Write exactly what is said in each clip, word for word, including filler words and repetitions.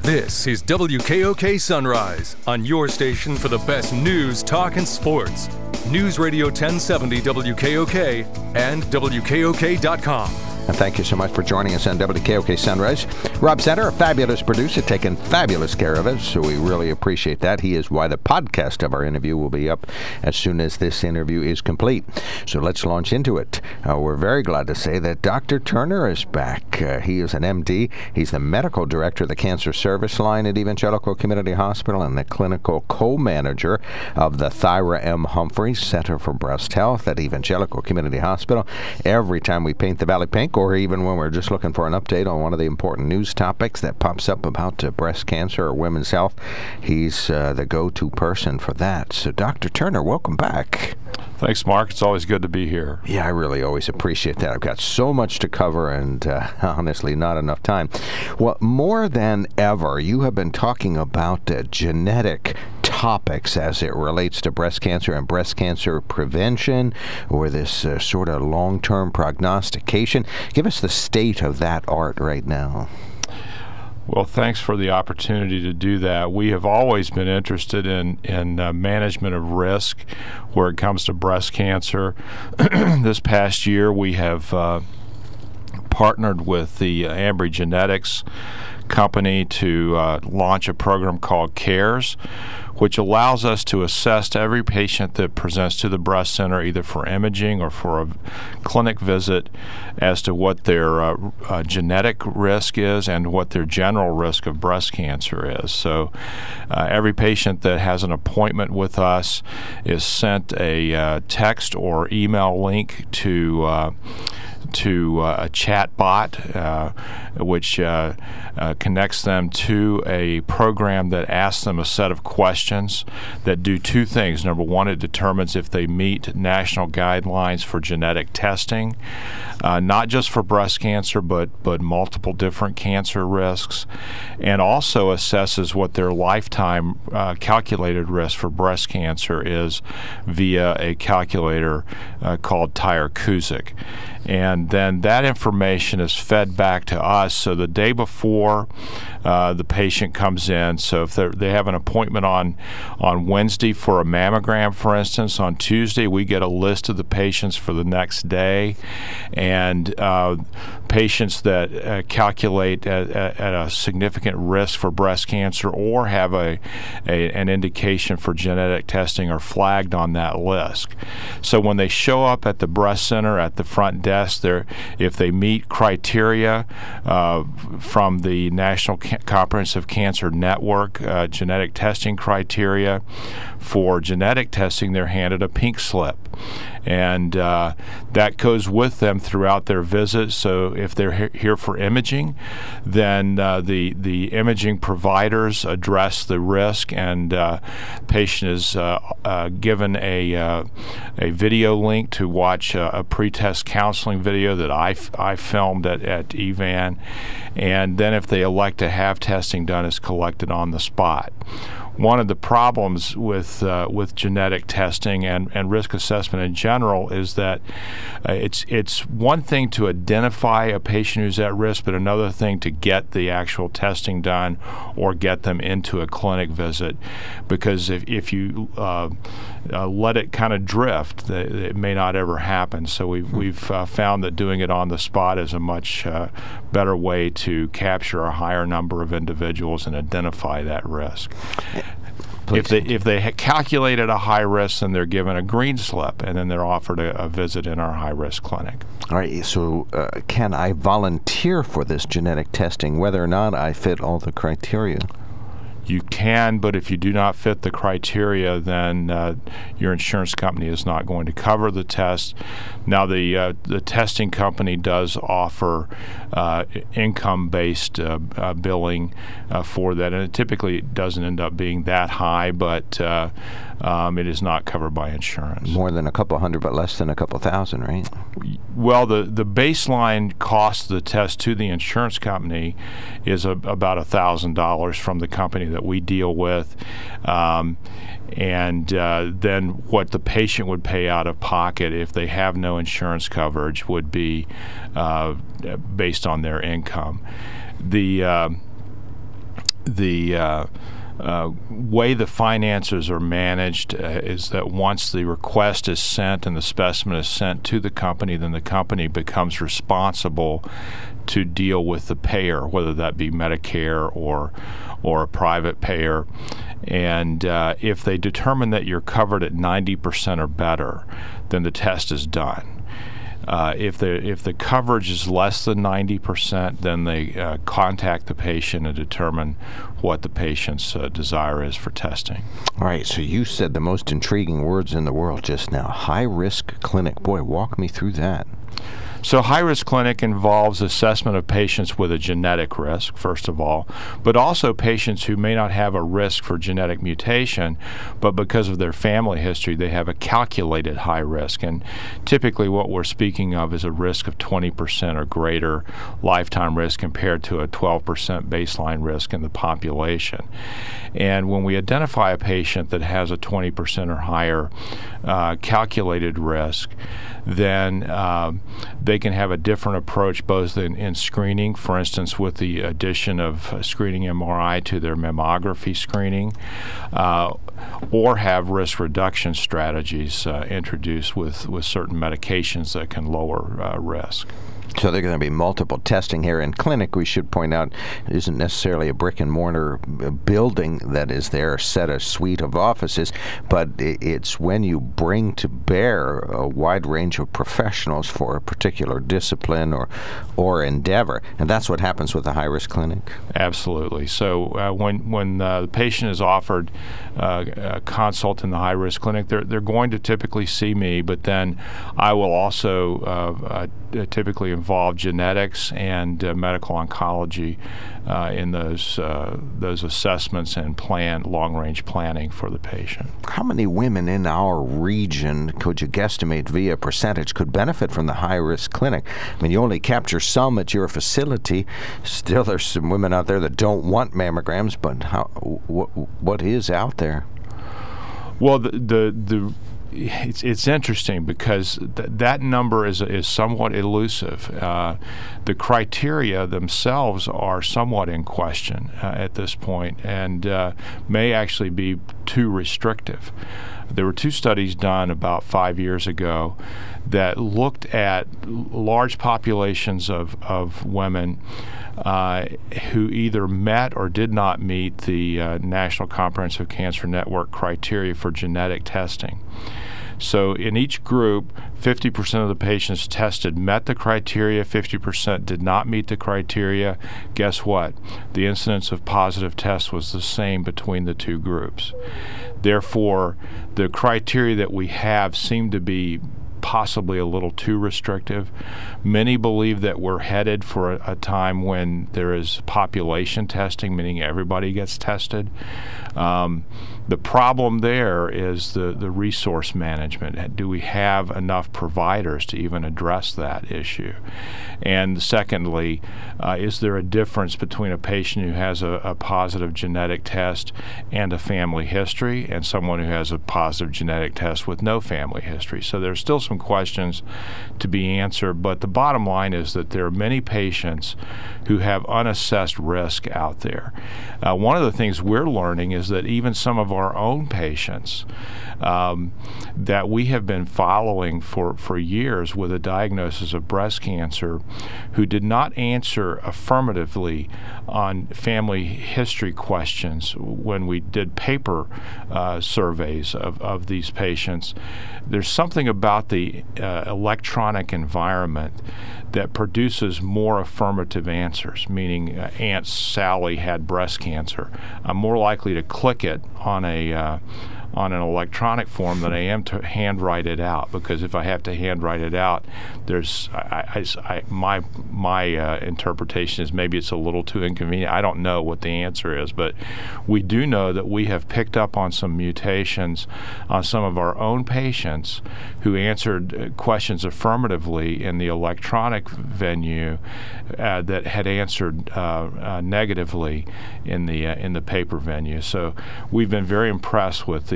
This is W K O K Sunrise, on your station for the best news, talk, and sports. News Radio ten seventy W K O K and W K O K dot com. And thank you so much for joining us on W K O K Sunrise. Rob Center, a fabulous producer, taking fabulous care of us, so we really appreciate that. He is why the podcast of our interview will be up as soon as this interview is complete. So let's launch into it. Uh, we're very glad to say that Doctor Turner is back. Uh, he is an M D. He's the medical director of the Cancer Service Line at Evangelical Community Hospital and the clinical co-manager of the Thyra M. Humphreys Center for Breast Health at Evangelical Community Hospital. Every time we paint the valley pink, or even when we're just looking for an update on one of the important news topics that pops up about uh, breast cancer or women's health, he's uh, the go-to person for that. So, Doctor Turner, welcome back. Thanks, Mark. It's always good to be here. Yeah, I really always appreciate that. I've got so much to cover and uh, honestly not enough time. Well, more than ever, you have been talking about uh, genetic topics as it relates to breast cancer and breast cancer prevention, or this uh, sort of long-term prognostication. Give us the state of that art right now. Well, thanks for the opportunity to do that. We have always been interested in, in uh, management of risk where it comes to breast cancer. This past year, we have uh, partnered with the uh, Ambry Genetics company to uh, launch a program called CARES, which allows us to assess every patient that presents to the breast center either for imaging or for a clinic visit as to what their uh, uh, genetic risk is and what their general risk of breast cancer is. So uh, every patient that has an appointment with us is sent a uh, text or email link to uh, to uh, a chat bot, uh, which uh, uh, connects them to a program that asks them a set of questions that do two things. Number one, it determines if they meet national guidelines for genetic testing, uh, not just for breast cancer, but, but multiple different cancer risks, and also assesses what their lifetime uh, calculated risk for breast cancer is via a calculator uh, called Tyrer-Cuzick. And then that information is fed back to us. So the day before uh, the patient comes in, so if they have an appointment on on Wednesday for a mammogram, for instance, on Tuesday we get a list of the patients for the next day, and uh, patients that uh, calculate at, at a significant risk for breast cancer or have a, a an indication for genetic testing are flagged on that list. So when they show up at the breast center at the front desk, They're, if they meet criteria uh, from the National Ca- Comprehensive Cancer Network uh, genetic testing criteria for genetic testing, they're handed a pink slip. And uh, that goes with them throughout their visit. So if they're he- here for imaging, then uh, the the imaging providers address the risk, and uh, patient is uh, uh, given a uh, a video link to watch uh, a pre-test counseling video that I, f- I filmed at, at Evan, and then if they elect to have testing done, it's collected on the spot. One of the problems with uh, with genetic testing and, and risk assessment in general is that uh, it's it's one thing to identify a patient who's at risk, but another thing to get the actual testing done or get them into a clinic visit. Because if, if you uh, uh, let it kind of drift, it may not ever happen. So we've, we've uh, found that doing it on the spot is a much uh, better way to capture a higher number of individuals and identify that risk. Please. If they if they ha- calculated a high risk, then they're given a green slip, and then they're offered a, a visit in our high risk clinic. All right. So, uh, can I volunteer for this genetic testing, whether or not I fit all the criteria? You can, but if you do not fit the criteria, then uh, your insurance company is not going to cover the test. Now, the uh, the testing company does offer uh, income-based uh, uh, billing uh, for that, and it typically doesn't end up being that high, but uh, um, it is not covered by insurance. More than a couple hundred, but less than a couple thousand, right? Well, the, the baseline cost of the test to the insurance company is a, about one thousand dollars from the company that we deal with. Um, and uh, then what the patient would pay out of pocket if they have no insurance coverage would be uh, based on their income. The uh, the uh, Uh, way the finances are managed uh, is that once the request is sent and the specimen is sent to the company, then the company becomes responsible to deal with the payer, whether that be Medicare or or a private payer. And uh, if they determine that you're covered at ninety percent or better, then the test is done. Uh, if the if the coverage is less than ninety percent, then they uh, contact the patient and determine what the patient's uh, desire is for testing. All right, so you said the most intriguing words in the world just now, high-risk clinic. Boy, walk me through that. So high-risk clinic involves assessment of patients with a genetic risk, first of all, but also patients who may not have a risk for genetic mutation, but because of their family history, they have a calculated high risk. And typically what we're speaking of is a risk of twenty percent or greater lifetime risk compared to a twelve percent baseline risk in the population. And when we identify a patient that has a twenty percent or higher uh, calculated risk, then uh, they can have a different approach both in, in screening, for instance, with the addition of uh, screening M R I to their mammography screening, uh, or have risk reduction strategies uh, introduced with, with certain medications that can lower uh, risk. So there are going to be multiple testing here. In clinic, we should point out, it isn't necessarily a brick and mortar building that is there, a set, a suite of offices, but it's when you bring to bear a wide range of professionals for a particular discipline or or endeavor. And that's what happens with a high-risk clinic. Absolutely. So uh, when when uh, the patient is offered uh, a consult in the high-risk clinic, they're, they're going to typically see me, but then I will also uh, uh, typically involve genetics and uh, medical oncology uh, in those uh, those assessments and plan long-range planning for the patient. How many women in our region could you guesstimate via percentage could benefit from the high-risk clinic? I mean, you only capture some at your facility. Still, there's some women out there that don't want mammograms, but how, what, what is out there? Well, the the, the It's it's interesting because th- that number is is somewhat elusive. Uh, the criteria themselves are somewhat in question uh, at this point, and uh, may actually be too restrictive. There were two studies done about five years ago that looked at large populations of of women uh, who either met or did not meet the uh, National Comprehensive Cancer Network criteria for genetic testing. So in each group, fifty percent of the patients tested met the criteria, fifty percent did not meet the criteria. Guess what? The incidence of positive tests was the same between the two groups. Therefore, the criteria that we have seem to be possibly a little too restrictive. Many believe that we're headed for a, a time when there is population testing, meaning everybody gets tested. Um, the problem there is the, the resource management. Do we have enough providers to even address that issue? And secondly, uh, is there a difference between a patient who has a, a positive genetic test and a family history and someone who has a positive genetic test with no family history? So there's still some questions to be answered, but the bottom line is that there are many patients who have unassessed risk out there. Uh, one of the things we're learning is that even some of our own patients um, that we have been following for, for years with a diagnosis of breast cancer who did not answer affirmatively on family history questions when we did paper uh, surveys of, of these patients. There's something about the uh, electronic environment that produces more affirmative answers, meaning uh, Aunt Sally had breast cancer. I'm more likely to click it on a uh, on an electronic form than I am to handwrite it out, because if I have to handwrite it out, there's I, I, I, my my uh, interpretation is maybe it's a little too inconvenient. I don't know what the answer is, but we do know that we have picked up on some mutations on some of our own patients who answered questions affirmatively in the electronic venue uh, that had answered uh, uh, negatively in the uh, in the paper venue. So we've been very impressed with the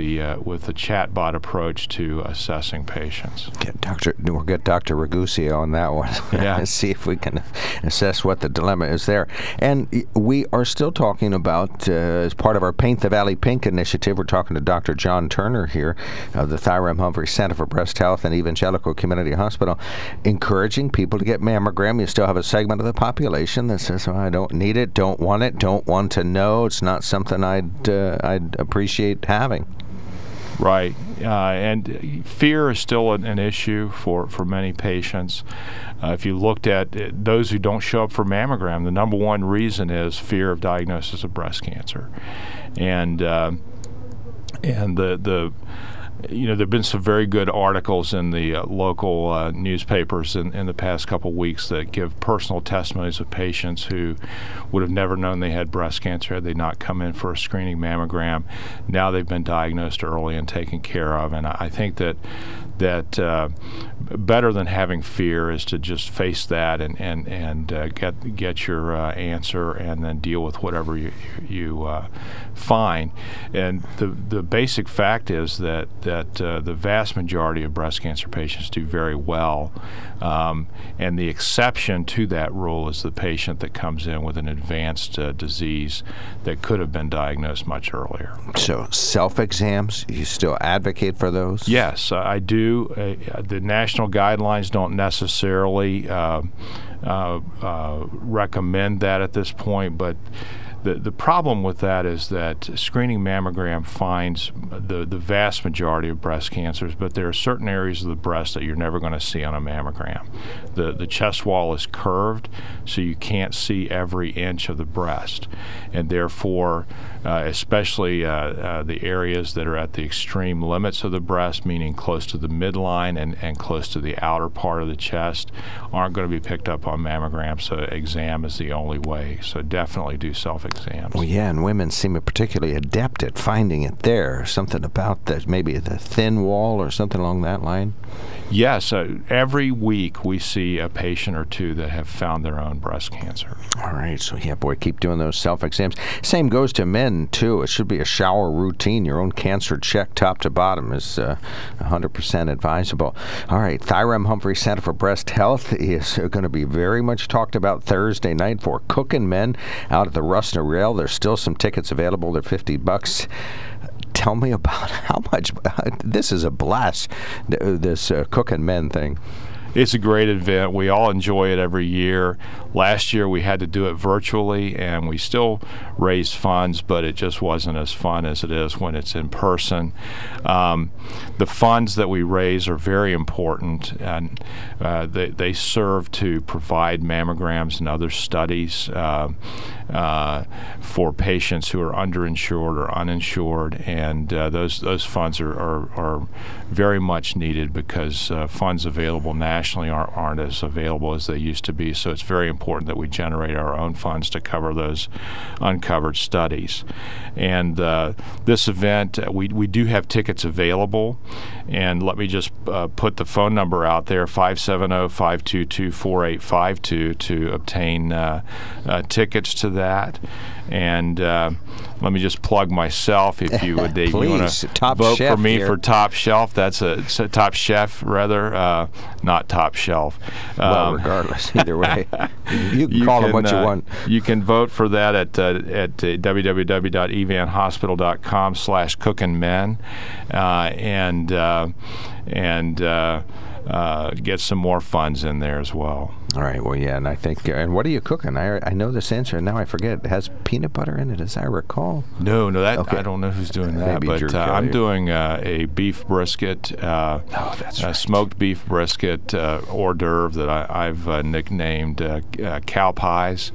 the uh, with the chatbot approach to assessing patients. Get Doctor We'll get Doctor Ragusea on that one. Yeah. See if we can assess what the dilemma is there. And we are still talking about, uh, as part of our Paint the Valley Pink initiative, we're talking to Doctor John Turner here of the Thyra M. Humphrey Center for Breast Health and Evangelical Community Hospital, encouraging people to get mammogram. You still have a segment of the population that says, oh, I don't need it, don't want it, don't want to know. It's not something I'd, uh, I'd appreciate having. Right, uh, and fear is still an, an issue for, for many patients. Uh, if you looked at it, those who don't show up for mammogram, the number one reason is fear of diagnosis of breast cancer, and uh, and the the. You know, there have been some very good articles in the uh, local uh, newspapers in, in the past couple weeks that give personal testimonies of patients who would have never known they had breast cancer had they not come in for a screening mammogram. Now they've been diagnosed early and taken care of, and I think that that uh, better than having fear is to just face that and and and uh, get get your uh, answer and then deal with whatever you you uh, find. And the the basic fact is that that uh, the vast majority of breast cancer patients do very well, um, and the exception to that rule is the patient that comes in with an advanced uh, disease that could have been diagnosed much earlier. So self-exams, you still advocate for those? Yes, uh, I do. Uh, the national guidelines don't necessarily uh, uh, uh, recommend that at this point, but The the problem with that is that screening mammogram finds the, the vast majority of breast cancers, but there are certain areas of the breast that you're never going to see on a mammogram. The the chest wall is curved, so you can't see every inch of the breast, and therefore, uh, especially uh, uh, the areas that are at the extreme limits of the breast, meaning close to the midline and, and close to the outer part of the chest, aren't going to be picked up on mammogram, so exam is the only way. So definitely do self-exams. Well, yeah, and women seem particularly adept at finding it there. Something about that, maybe the thin wall or something along that line? Yes, uh, every week we see a patient or two that have found their own breast cancer. All right, so yeah, boy, keep doing those self-exams. Same goes to men, too. It should be a shower routine. Your own cancer check top to bottom is uh, one hundred percent advisable. All right, Thyra M. Humphrey Center for Breast Health is going to be very much talked about Thursday night for Cookin' Men out at the Rustner Rail. There's still some tickets available. They're fifty bucks. Tell me about how much. This is a blast, this uh, Cookin' Men thing. It's a great event. We all enjoy it every year. Last year we had to do it virtually, and we still raised funds, but it just wasn't as fun as it is when it's in person. Um, the funds that we raise are very important, and uh, they, they serve to provide mammograms and other studies uh, uh, for patients who are underinsured or uninsured, and uh, those those funds are, are, are very much needed because uh, funds available nationally aren't, aren't as available as they used to be. So it's very important that we generate our own funds to cover those uncovered studies. And uh, this event, uh, we, we do have tickets available. And let me just uh, put the phone number out there, five seven zero, five two two, four eight five two, to obtain uh, uh, tickets to that. And uh, let me just plug myself, if you would. If you want to vote for me here. for Top Shelf, that's a, a Top Chef, rather, uh, not Top Shelf. Well, um, regardless, either way, you can you call can, them what uh, you want. You can vote for that at uh, at uh, w w w dot evan hospital dot com slash cookin' men, uh, and uh, and uh, uh, get some more funds in there as well. All right. Well, yeah, and I think. Uh, and what are you cooking? I I know this answer, and now I forget. It has peanut butter in it, as I recall. No, no, that Okay. I don't know who's doing that, Maybe but Drew uh, Kelly. I'm doing uh, a beef brisket, uh, Oh, that's a right. smoked beef brisket uh, hors d'oeuvre that I, I've uh, nicknamed uh, uh, cow pies,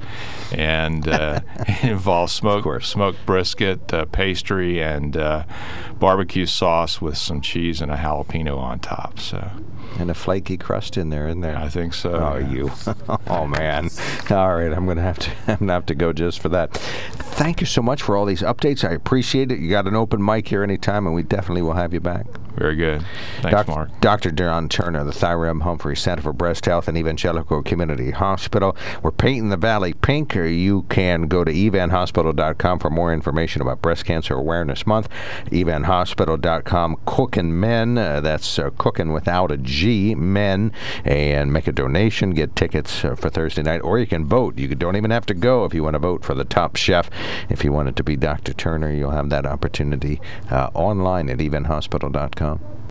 and uh, it involves smoked smoked brisket, uh, pastry, and uh, barbecue sauce with some cheese and a jalapeno on top. So. And a flaky crust in there, isn't there? I think so. Oh, yeah. you. Oh, man. All right, I'm going to have to I'm gonna have to go just for that. Thank you so much for all these updates. I appreciate it. You got an open mic here anytime, and we definitely will have you back. Very good. Thanks, Doc- Mark. Doctor John Turner, the Thyram Humphrey Center for Breast Health and Evangelical Community Hospital. We're painting the valley pink. Or you can go to evan hospital dot com for more information about Breast Cancer Awareness Month. evan hospital dot com, Cookin' Men. Uh, that's uh, cooking without a G, men. And make a donation. Get tickets uh, for Thursday night. Or you can vote. You don't even have to go if you want to vote for the top chef. If you want it to be Doctor Turner, you'll have that opportunity uh, online at evan hospital dot com.